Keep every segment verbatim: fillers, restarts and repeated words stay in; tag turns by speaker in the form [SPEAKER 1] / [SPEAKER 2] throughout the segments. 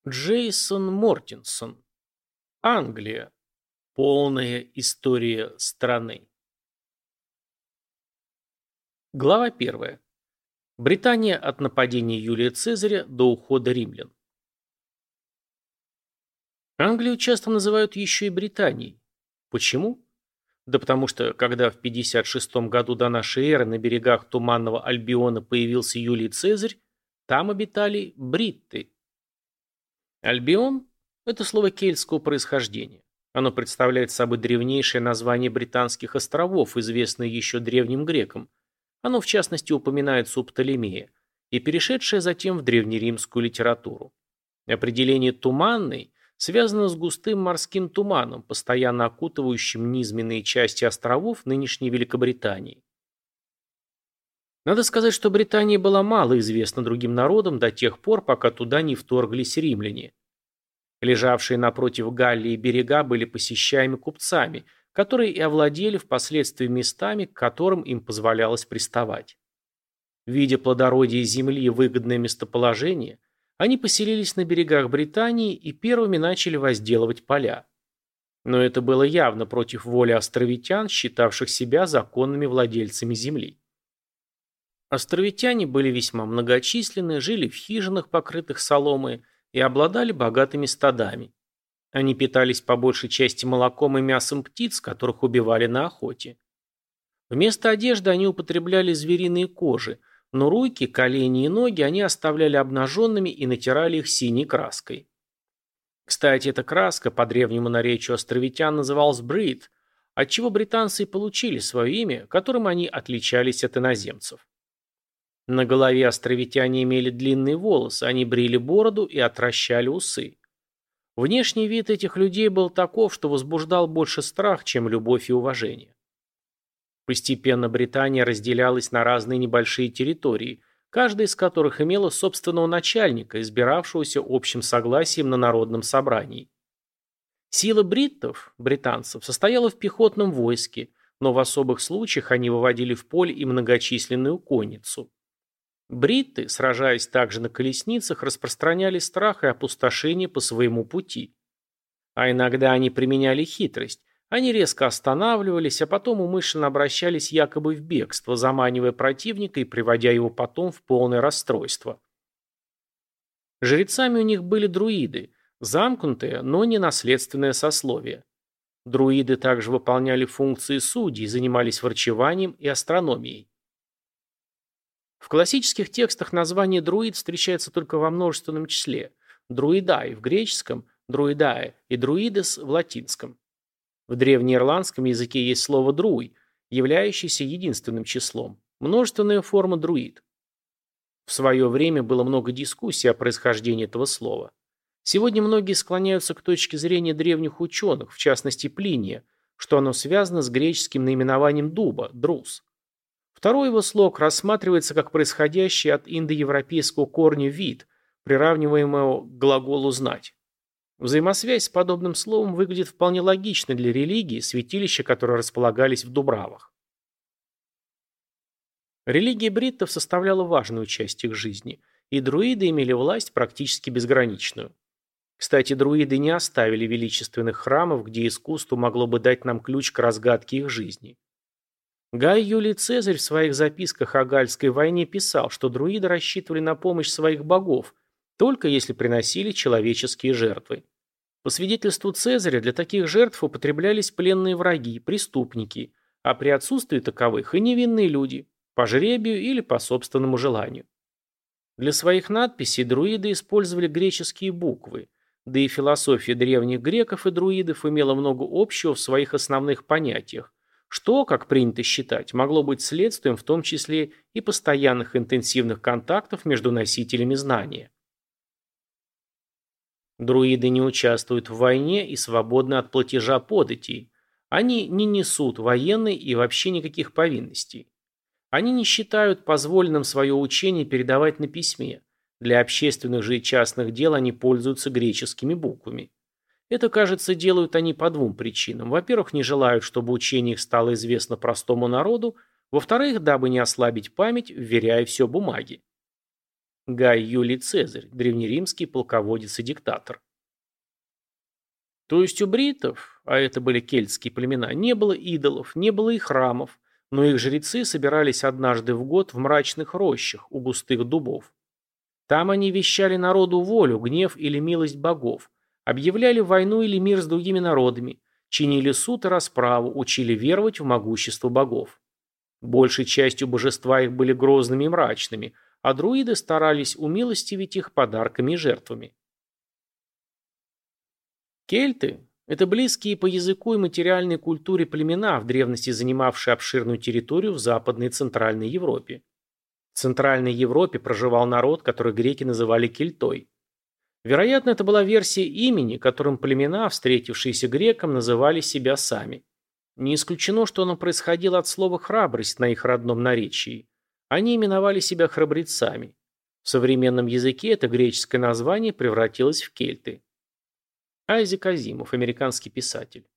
[SPEAKER 1] Джейсон Мортинсон. Англия. Полная история страны. Глава первая. Британия от нападения Юлия Цезаря до ухода римлян. Англию часто называют еще и Британией. Почему? Да потому что, когда в пятьдесят шестом году до нашей эры на берегах Туманного Альбиона появился Юлий Цезарь, там обитали бритты. Альбион – это слово кельтского происхождения. Оно представляет собой древнейшее название британских островов, известное еще древним грекам. Оно, в частности, упоминается у Птолемея, и перешедшее затем в древнеримскую литературу. Определение «туманный» связано с густым морским туманом, постоянно окутывающим низменные части островов нынешней Великобритании. Надо сказать, что Британия была мало известна другим народам до тех пор, пока туда не вторглись римляне. Лежавшие напротив Галлии берега были посещаемы купцами, которые и овладели впоследствии местами, к которым им позволялось приставать. Видя плодородие земли и выгодное местоположение, они поселились на берегах Британии и первыми начали возделывать поля. Но это было явно против воли островитян, считавших себя законными владельцами земли. Островитяне были весьма многочисленны, жили в хижинах, покрытых соломой, и обладали богатыми стадами. Они питались по большей части молоком и мясом птиц, которых убивали на охоте. Вместо одежды они употребляли звериные кожи, но руки, колени и ноги они оставляли обнаженными и натирали их синей краской. Кстати, эта краска по древнему наречию островитян называлась брит, отчего британцы и получили свое имя, которым они отличались от иноземцев. На голове островитяне имели длинные волосы, они брили бороду и отращали усы. Внешний вид этих людей был таков, что возбуждал больше страх, чем любовь и уважение. Постепенно Британия разделялась на разные небольшие территории, каждая из которых имела собственного начальника, избиравшегося общим согласием на народном собрании. Сила бриттов, британцев, состояла в пехотном войске, но в особых случаях они выводили в поле и многочисленную конницу. Бритты, сражаясь также на колесницах, распространяли страх и опустошение по своему пути. А иногда они применяли хитрость. Они резко останавливались, а потом умышленно обращались якобы в бегство, заманивая противника и приводя его потом в полное расстройство. Жрецами у них были друиды, замкнутые, но не наследственное сословие. Друиды также выполняли функции судей, занимались врачеванием и астрономией. В классических текстах название друид встречается только во множественном числе. Друидай в греческом, друидае и друидес в латинском. В древнеирландском языке есть слово друй, являющееся единственным числом. Множественная форма друид. В свое время было много дискуссий о происхождении этого слова. Сегодня многие склоняются к точке зрения древних ученых, в частности Плиния, что оно связано с греческим наименованием дуба – друс. Второй его слог рассматривается как происходящий от индоевропейского корня «вид», приравниваемого к глаголу «знать». Взаимосвязь с подобным словом выглядит вполне логично для религии, святилища, которые располагались в дубравах. Религия бриттов составляла важную часть их жизни, и друиды имели власть практически безграничную. Кстати, друиды не оставили величественных храмов, где искусство могло бы дать нам ключ к разгадке их жизни. Гай Юлий Цезарь в своих записках о Гальской войне писал, что друиды рассчитывали на помощь своих богов, только если приносили человеческие жертвы. По свидетельству Цезаря, для таких жертв употреблялись пленные враги, преступники, а при отсутствии таковых и невинные люди, по жребию или по собственному желанию. Для своих надписей друиды использовали греческие буквы, да и философия древних греков и друидов имела много общего в своих основных понятиях, что, как принято считать, могло быть следствием в том числе и постоянных интенсивных контактов между носителями знания. Друиды не участвуют в войне и свободны от платежа податей. Они не несут военной и вообще никаких повинностей. Они не считают позволенным свое учение передавать на письме. Для общественных же и частных дел они пользуются греческими буквами. Это, кажется, делают они по двум причинам. Во-первых, не желают, чтобы учение их стало известно простому народу. Во-вторых, дабы не ослабить память, вверяя все бумаге. Гай Юлий Цезарь, древнеримский полководец и диктатор. То есть у бритов, а это были кельтские племена, не было идолов, не было и храмов, но их жрецы собирались однажды в год в мрачных рощах у густых дубов. Там они вещали народу волю, гнев или милость богов, объявляли войну или мир с другими народами, чинили суд и расправу, учили веровать в могущество богов. Большей частью божества их были грозными и мрачными, а друиды старались умилостивить их подарками и жертвами. Кельты – это близкие по языку и материальной культуре племена, в древности занимавшие обширную территорию в Западной и Центральной Европе. В Центральной Европе проживал народ, который греки называли кельтой. Вероятно, это была версия имени, которым племена, встретившиеся грекам, называли себя сами. Не исключено, что оно происходило от слова «храбрость» на их родном наречии. Они именовали себя храбрецами. В современном языке это греческое название превратилось в кельты. Айзек Азимов, американский писатель.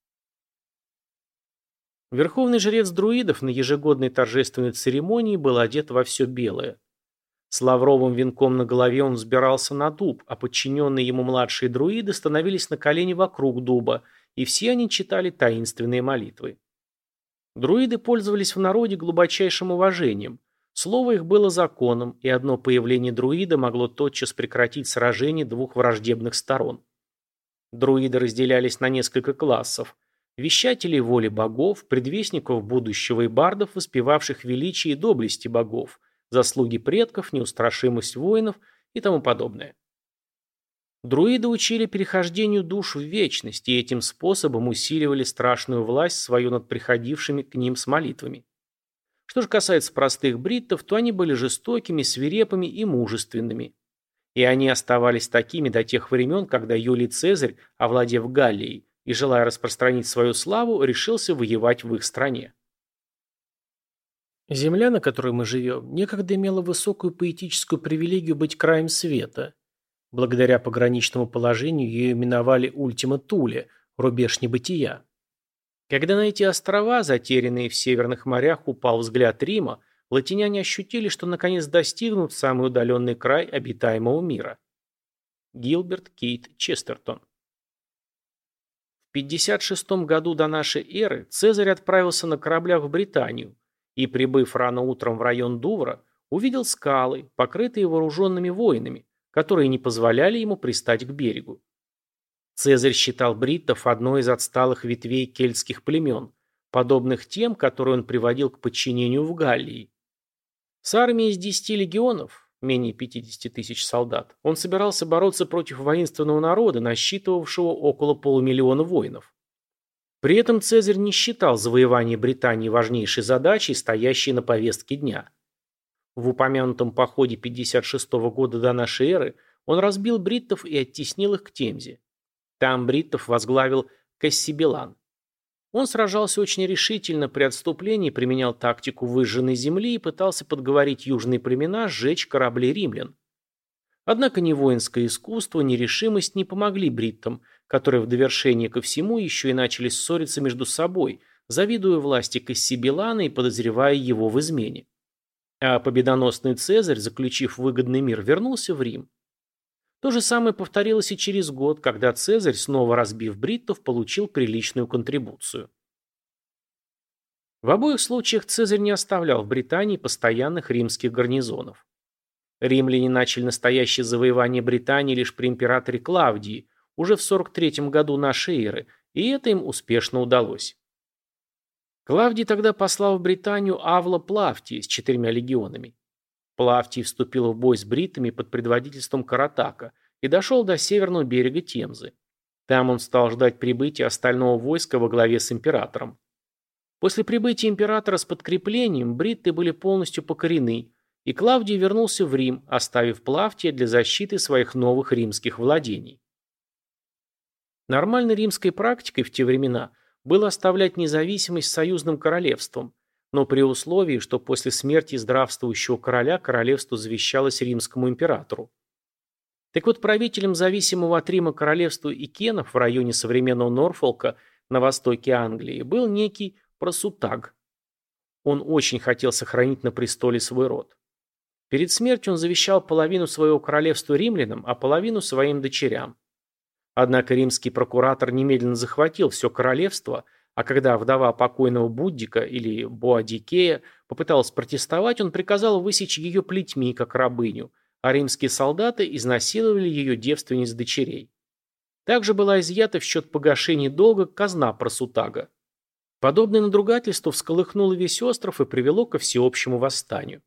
[SPEAKER 1] Верховный жрец друидов на ежегодной торжественной церемонии был одет во все белое. С лавровым венком на голове он взбирался на дуб, а подчиненные ему младшие друиды становились на колени вокруг дуба, и все они читали таинственные молитвы. Друиды пользовались в народе глубочайшим уважением. Слово их было законом, и одно появление друида могло тотчас прекратить сражение двух враждебных сторон. Друиды разделялись на несколько классов. Вещателей воли богов, предвестников будущего и бардов, воспевавших величие и доблести богов, заслуги предков, неустрашимость воинов и тому подобное. Друиды учили перехождению душ в вечность и этим способом усиливали страшную власть свою над приходившими к ним с молитвами. Что же касается простых бриттов, то они были жестокими, свирепыми и мужественными. И они оставались такими до тех времен, когда Юлий Цезарь, овладев Галлией и желая распространить свою славу, решился воевать в их стране. Земля, на которой мы живем, некогда имела высокую поэтическую привилегию быть краем света. Благодаря пограничному положению ее именовали Ультима Туле, рубеж небытия. Когда на эти острова, затерянные в северных морях, упал взгляд Рима, латиняне ощутили, что наконец достигнут самый удаленный край обитаемого мира. Гилберт Кейт Честертон. В пятьдесят шестом году до нашей эры Цезарь отправился на кораблях в Британию и, прибыв рано утром в район Дувра, увидел скалы, покрытые вооруженными воинами, которые не позволяли ему пристать к берегу. Цезарь считал бриттов одной из отсталых ветвей кельтских племен, подобных тем, которые он приводил к подчинению в Галлии. С армией из десяти легионов, менее пятидесяти тысяч солдат, он собирался бороться против воинственного народа, насчитывавшего около полумиллиона воинов. При этом Цезарь не считал завоевание Британии важнейшей задачей, стоящей на повестке дня. В упомянутом походе пятьдесят шестого года до нашей эры он разбил бриттов и оттеснил их к Темзе. Там бриттов возглавил Кассибелан. Он сражался очень решительно при отступлении, применял тактику выжженной земли и пытался подговорить южные племена сжечь корабли римлян. Однако ни воинское искусство, ни решимость не помогли бриттам, которые в довершение ко всему еще и начали ссориться между собой, завидуя власти Кассибелана и подозревая его в измене. А победоносный Цезарь, заключив выгодный мир, вернулся в Рим. То же самое повторилось и через год, когда Цезарь, снова разбив бриттов, получил приличную контрибуцию. В обоих случаях Цезарь не оставлял в Британии постоянных римских гарнизонов. Римляне начали настоящее завоевание Британии лишь при императоре Клавдии, уже в сорок третьем году нашей эры, и это им успешно удалось. Клавдий тогда послал в Британию Авла Плавтия с четырьмя легионами. Плавтий вступил в бой с бриттами под предводительством Каратака и дошел до северного берега Темзы. Там он стал ждать прибытия остального войска во главе с императором. После прибытия императора с подкреплением бритты были полностью покорены, и Клавдий вернулся в Рим, оставив Плавтия для защиты своих новых римских владений. Нормальной римской практикой в те времена было оставлять независимость союзным королевством, но при условии, что после смерти здравствующего короля королевство завещалось римскому императору. Так вот, правителем зависимого от Рима королевства Икенов в районе современного Норфолка на востоке Англии был некий Просутаг. Он очень хотел сохранить на престоле свой род. Перед смертью он завещал половину своего королевства римлянам, а половину своим дочерям. Однако римский прокуратор немедленно захватил все королевство, а когда вдова покойного Буддика или Боадикея попыталась протестовать, он приказал высечь ее плетьми, как рабыню, а римские солдаты изнасиловали ее девственниц дочерей. Также была изъята в счет погашения долга казна Просутага. Подобное надругательство всколыхнуло весь остров и привело ко всеобщему восстанию.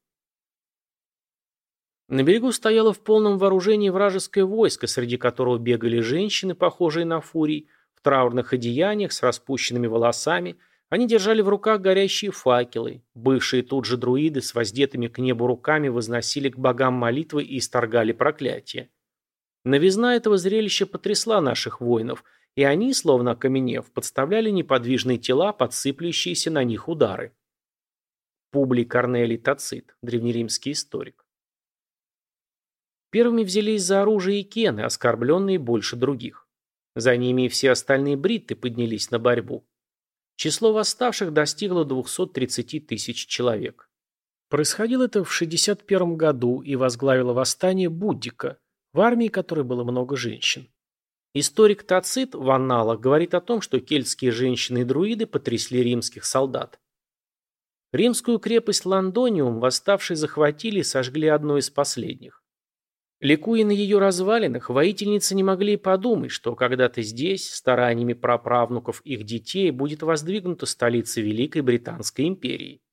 [SPEAKER 1] На берегу стояло в полном вооружении вражеское войско, среди которого бегали женщины, похожие на фурий, в траурных одеяниях с распущенными волосами. Они держали в руках горящие факелы. Бывшие тут же друиды с воздетыми к небу руками возносили к богам молитвы и исторгали проклятия. Новизна этого зрелища потрясла наших воинов, и они, словно окаменев, подставляли неподвижные тела, подсыплющиеся на них удары. Публий Корнелий Тацит, древнеримский историк. Первыми взялись за оружие икены, оскорбленные больше других. За ними и все остальные бритты поднялись на борьбу. Число восставших достигло двухсот тридцати тысяч человек. Происходило это в шестьдесят первом году и возглавило восстание Буддика, в армии которой было много женщин. Историк Тацит в анналах говорит о том, что кельтские женщины и друиды потрясли римских солдат. Римскую крепость Ландониум восставшие захватили и сожгли одной из последних. Ликуя на ее развалинах, воительницы не могли и подумать, что когда-то здесь, стараниями праправнуков их детей, будет воздвигнута столица Великой Британской империи.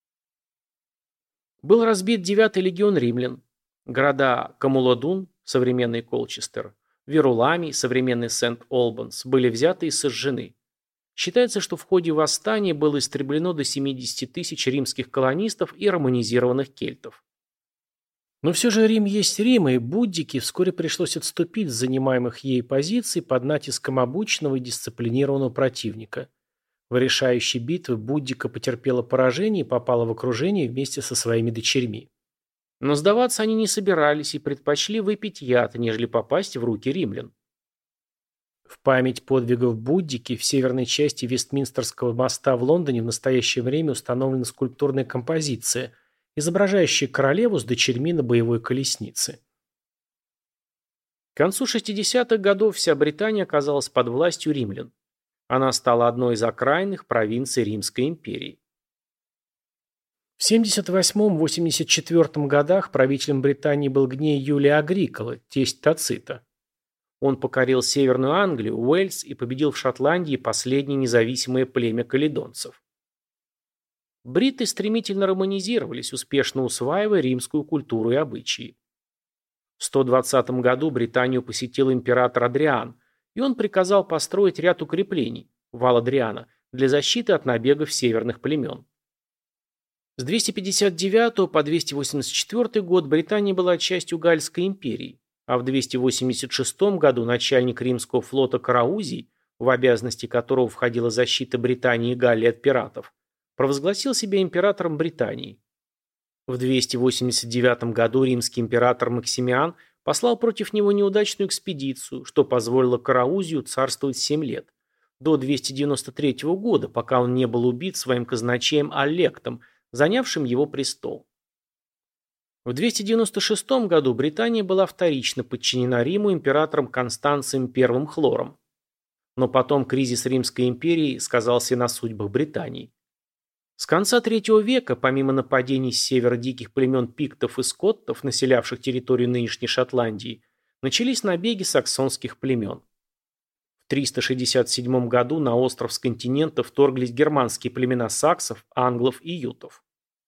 [SPEAKER 1] Был разбит девятый легион римлян. Города Камуладун, современный Колчестер, Веруламий, современный Сент-Олбанс, были взяты и сожжены. Считается, что в ходе восстания было истреблено до семидесяти тысяч римских колонистов и романизированных кельтов. Но все же Рим есть Рим, и Буддике вскоре пришлось отступить с занимаемых ей позиций под натиском обученного и дисциплинированного противника. В решающей битве Буддика потерпела поражение и попала в окружение вместе со своими дочерьми. Но сдаваться они не собирались и предпочли выпить яд, нежели попасть в руки римлян. В память подвигов Буддики в северной части Вестминстерского моста в Лондоне в настоящее время установлена скульптурная композиция, изображающая королеву с дочерьми на боевой колеснице. К концу шестидесятых годов вся Британия оказалась под властью римлян. Она стала одной из окраинных провинций Римской империи. В семьдесят восьмом — восемьдесят четвёртом годах правителем Британии был Гней Юлий Агрикола, тесть Тацита. Он покорил Северную Англию, Уэльс и победил в Шотландии последнее независимое племя каледонцев. Бритты стремительно романизировались, успешно усваивая римскую культуру и обычаи. В сто двадцатом году Британию посетил император Адриан, и он приказал построить ряд укреплений, вал Адриана, для защиты от набегов северных племен. С двести пятьдесят девятого по двести восемьдесят четвёртый год Британия была частью Галльской империи, а в двести восемьдесят шестом году начальник римского флота Караузий, в обязанности которого входила защита Британии и Галлии от пиратов, провозгласил себя императором Британии. В двести восемьдесят девятом году римский император Максимиан послал против него неудачную экспедицию, что позволило Караузию царствовать семь лет, до двести девяносто третьего года, пока он не был убит своим казначеем Аллектом, занявшим его престол. В двести девяносто шестом году Британия была вторично подчинена Риму императором Констанцием I Хлором. Но потом кризис Римской империи сказался на судьбах Британии. С конца третьего века, помимо нападений с севера диких племен пиктов и скоттов, населявших территорию нынешней Шотландии, начались набеги саксонских племен. В триста шестьдесят седьмом году на остров с континента вторглись германские племена саксов, англов и ютов.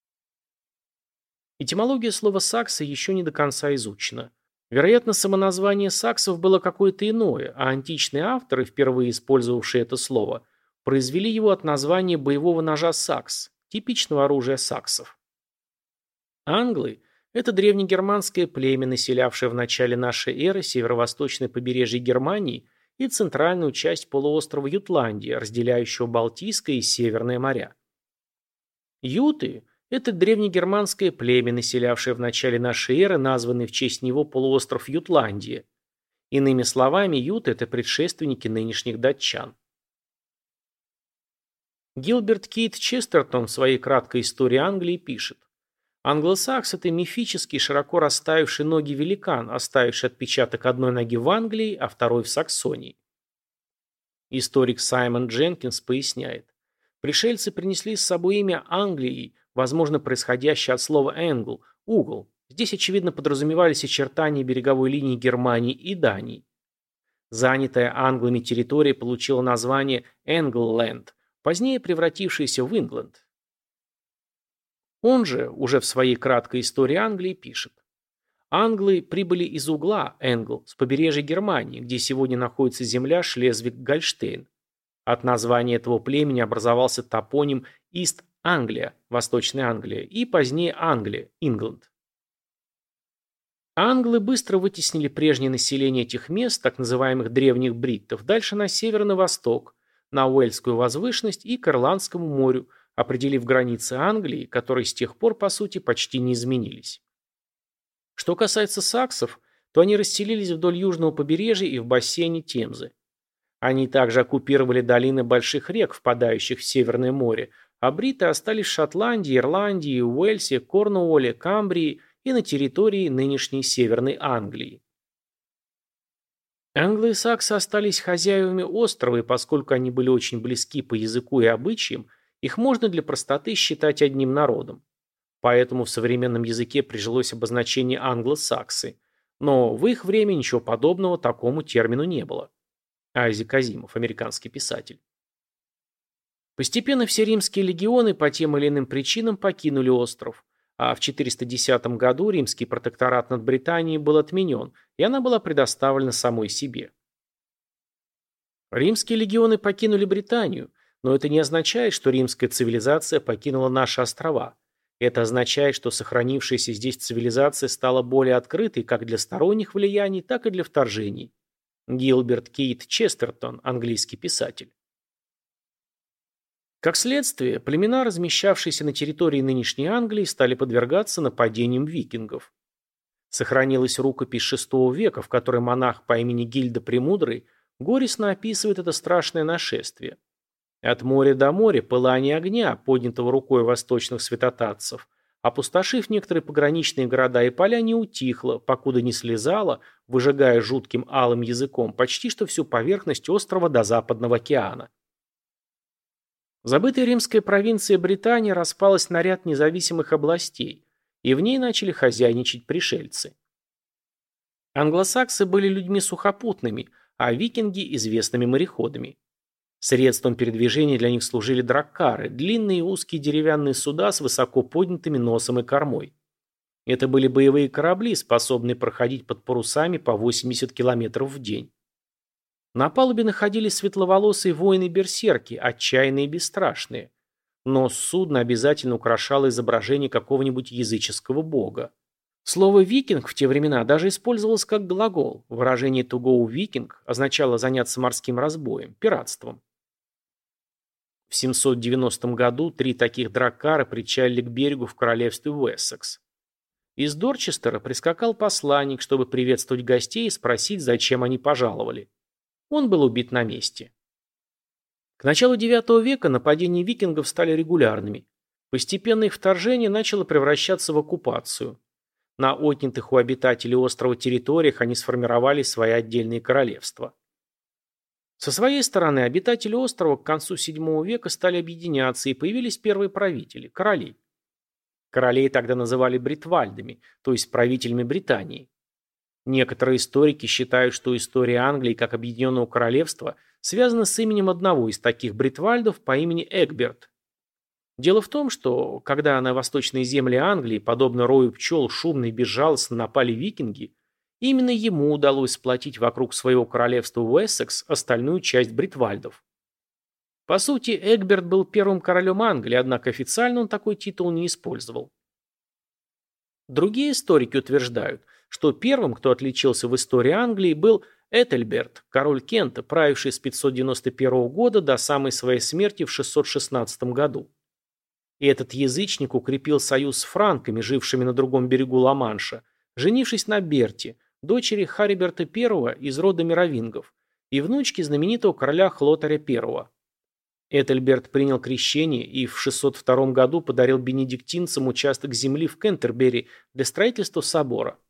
[SPEAKER 1] Этимология слова «саксы» еще не до конца изучена. Вероятно, самоназвание саксов было какое-то иное, а античные авторы, впервые использовавшие это слово, произвели его от названия боевого ножа сакс, типичного оружия саксов. Англы – это древнегерманское племя, населявшее в начале нашей эры северо-восточное побережье Германии и центральную часть полуострова Ютландия, разделяющего Балтийское и Северное моря. Юты – это древнегерманское племя, населявшее в начале нашей эры названный в честь него полуостров Ютландия. Иными словами, юты – это предшественники нынешних датчан. Гилберт Кейт Честертон в своей краткой истории Англии пишет: Англосакс– это мифический, широко расставивший ноги великан, оставивший отпечаток одной ноги в Англии, а второй в Саксонии. Историк Саймон Дженкинс поясняет. Пришельцы принесли с собой имя Англии, возможно, происходящее от слова «энгл» – угол. Здесь, очевидно, подразумевались очертания береговой линии Германии и Дании. Занятая англами территория получила название Энглленд, позднее превратившаяся в Ингланд. Он же, уже в своей краткой истории Англии, пишет. Англы прибыли из угла, Энгл, с побережья Германии, где сегодня находится земля Шлезвиг-Гольштейн. От названия этого племени образовался топоним Ист-Англия, Восточная Англия, и позднее Англия, Ингланд. Англы быстро вытеснили прежнее население этих мест, так называемых древних бриттов, дальше на север и на восток, на Уэльскую возвышенность и к Ирландскому морю, определив границы Англии, которые с тех пор, по сути, почти не изменились. Что касается саксов, то они расселились вдоль южного побережья и в бассейне Темзы. Они также оккупировали долины больших рек, впадающих в Северное море, а бритты остались в Шотландии, Ирландии, Уэльсе, Корнуолле, Камбрии и на территории нынешней Северной Англии. Англы и саксы остались хозяевами острова, и поскольку они были очень близки по языку и обычаям, их можно для простоты считать одним народом. Поэтому в современном языке прижилось обозначение англосаксы, но в их время ничего подобного такому термину не было. Айзек Азимов, американский писатель. Постепенно все римские легионы по тем или иным причинам покинули остров, а в четыреста десятом году римский протекторат над Британией был отменен, и она была предоставлена самой себе. Римские легионы покинули Британию, но это не означает, что римская цивилизация покинула наши острова. Это означает, что сохранившаяся здесь цивилизация стала более открытой как для сторонних влияний, так и для вторжений. Гилберт Кейт Честертон, английский писатель. Как следствие, племена, размещавшиеся на территории нынешней Англии, стали подвергаться нападениям викингов. Сохранилась рукопись шестого века, в которой монах по имени Гильда Премудрый горестно описывает это страшное нашествие. От моря до моря пылание огня, поднятого рукой восточных святотатцев, опустошив некоторые пограничные города и поля, не утихло, покуда не слезало, выжигая жутким алым языком почти что всю поверхность острова до Западного океана. Забытая римская провинция Британия распалась на ряд независимых областей, и в ней начали хозяйничать пришельцы. Англосаксы были людьми сухопутными, а викинги – известными мореходами. Средством передвижения для них служили драккары – длинные узкие деревянные суда с высоко поднятыми носом и кормой. Это были боевые корабли, способные проходить под парусами по восемьдесят километров в день. На палубе находились светловолосые воины-берсерки, отчаянные и бесстрашные. Нос судна обязательно украшало изображение какого-нибудь языческого бога. Слово «викинг» в те времена даже использовалось как глагол. Выражение «to go викинг» означало заняться морским разбоем, пиратством. В семьсот девяностом году три таких драккара причалили к берегу в королевстве Уэссекс. Из Дорчестера прискакал посланник, чтобы приветствовать гостей и спросить, зачем они пожаловали. Он был убит на месте. К началу девятого века нападения викингов стали регулярными. Постепенно их вторжение начало превращаться в оккупацию. На отнятых у обитателей острова территориях они сформировали свои отдельные королевства. Со своей стороны, обитатели острова к концу седьмого века стали объединяться, и появились первые правители – короли. Королей тогда называли бритвальдами, то есть правителями Британии. Некоторые историки считают, что история Англии как объединенного королевства связана с именем одного из таких бритвальдов по имени Эгберт. Дело в том, что когда на восточные земли Англии, подобно рою пчел, шумно и безжалостно напали викинги, именно ему удалось сплотить вокруг своего королевства Уэссекс остальную часть бритвальдов. По сути, Эгберт был первым королем Англии, однако официально он такой титул не использовал. Другие историки утверждают, что первым, кто отличился в истории Англии, был Этельберт, король Кента, правивший с пятьсот девяносто первого года до самой своей смерти в шестьсот шестнадцатом году. И этот язычник укрепил союз с франками, жившими на другом берегу Ла-Манша, женившись на Берте, дочери Хариберта первого из рода мировингов, и внучке знаменитого короля Хлотаря первого. Этельберт принял крещение и в шестьсот втором году подарил бенедиктинцам участок земли в Кентербери для строительства собора.